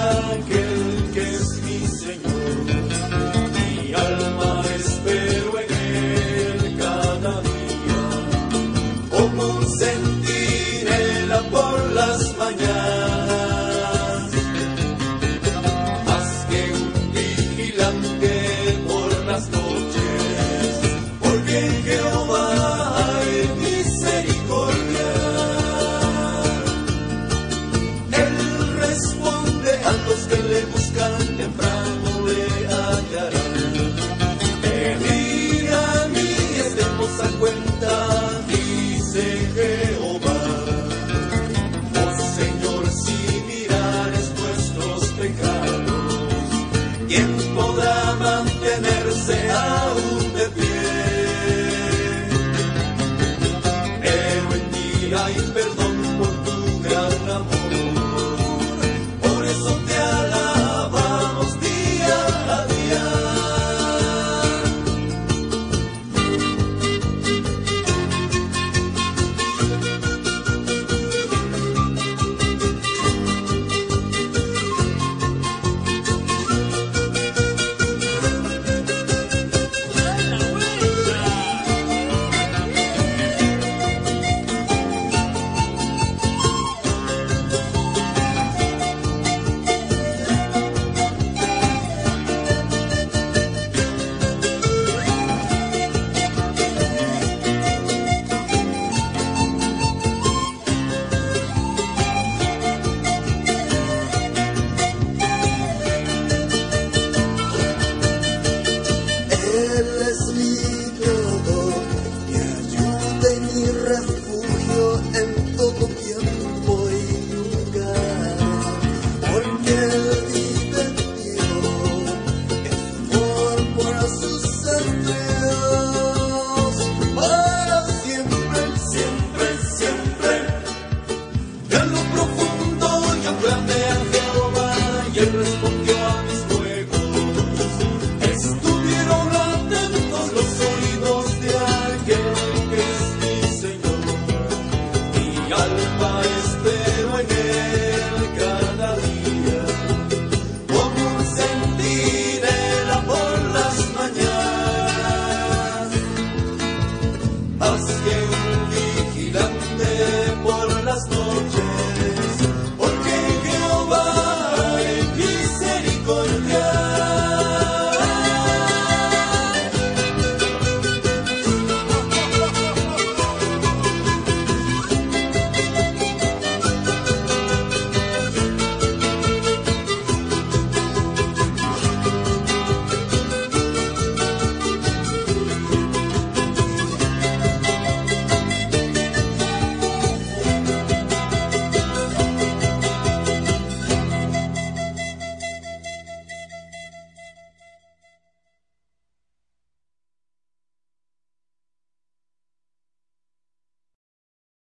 aquel que es mi Señor. Mi alma espero en Él cada día, como un centinela por las mañanas, más que un vigilante por las noches, porque en Jehová hay misericordia. Él responde a los que le buscan, temprano le hallarán. Venid a mí, estemos a cuenta, dice Jehová. Oh Señor, si mirares nuestros pecados,